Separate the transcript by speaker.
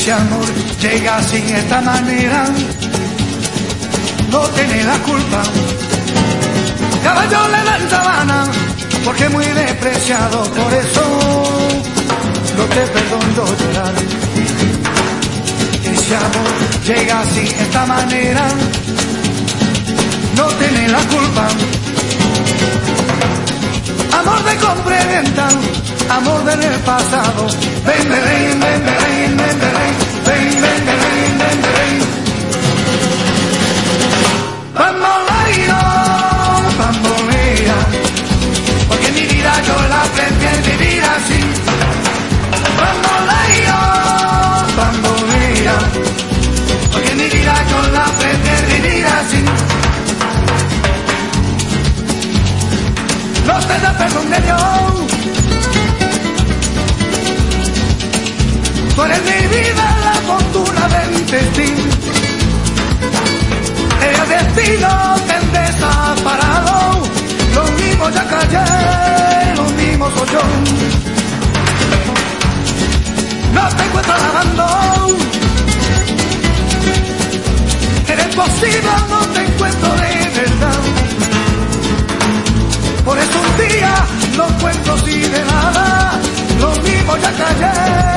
Speaker 1: ese amor llega así de esta manera, no tiene la culpa. Caballo le dan sabana, porque es muy despreciado, por eso no te perdono llorar. Ese amor llega así de esta manera, no tiene la culpa. Amor de compra y venta, amor del pasado. Ven, ven, ven, ven, ven, ven, ven, ven, ven, ven, ven, ven. Bamboleo, bambolea, porque mi vida yo la prefiero vivir así. Bamboleo, bambolea, porque mi vida yo la prefiero vivir así. No te da perdón de Dios, tú eres mi vida, la fortuna del destino. El destino te han desaparado, lo mismo ya callé, lo mismo soy yo. No te encuentro alabando, eres posible, no te encuentro de verdad. Por eso un día no cuento así de nada, lo mismo ya callé.